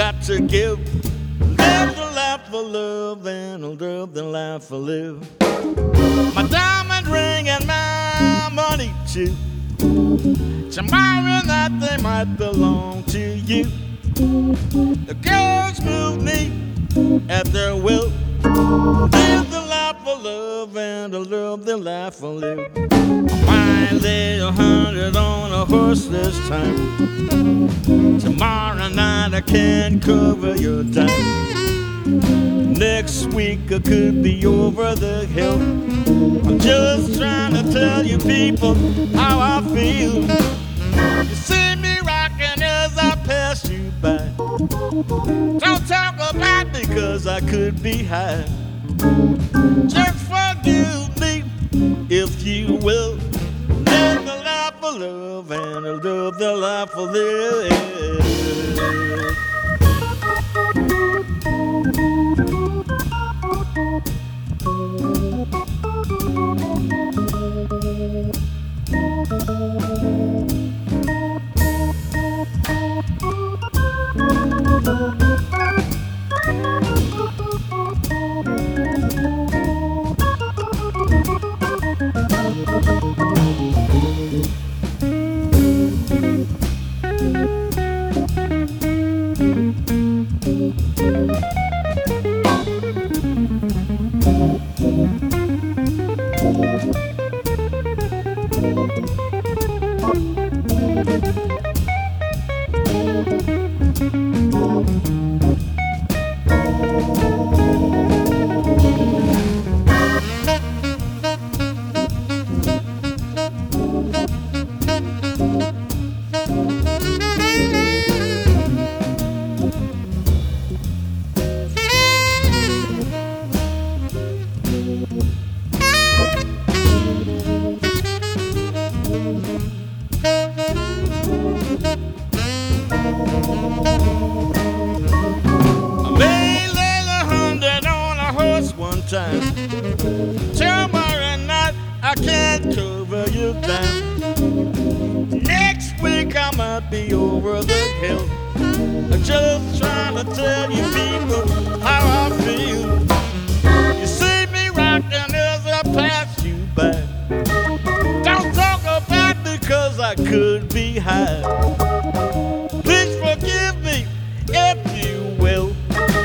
got to give. Live the life for love and live the life for live. My diamond ring and my money too. Tomorrow night they might belong to you. The girls move me at their will. Live the life for love and live the life for live. I lay 100 on a horse this time. Tomorrow night I can cover your time. Next week I could be over the hill. I'm just trying to tell you people how I feel. You see me rocking as I pass you by. Don't talk about me cause I could be high. Just forgive me if you will. Live the life for love and live the life for live. Time. Tomorrow night I can't cover you down. Next week I might be over the hill. I'm just trying to tell you people how I feel. You see me rocking as I pass you by. Don't talk about me cause I could be high. Please forgive me if you will.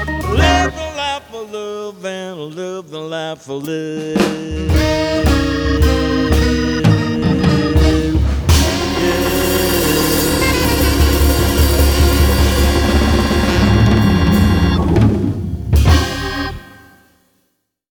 Live the life for love and live the life for live.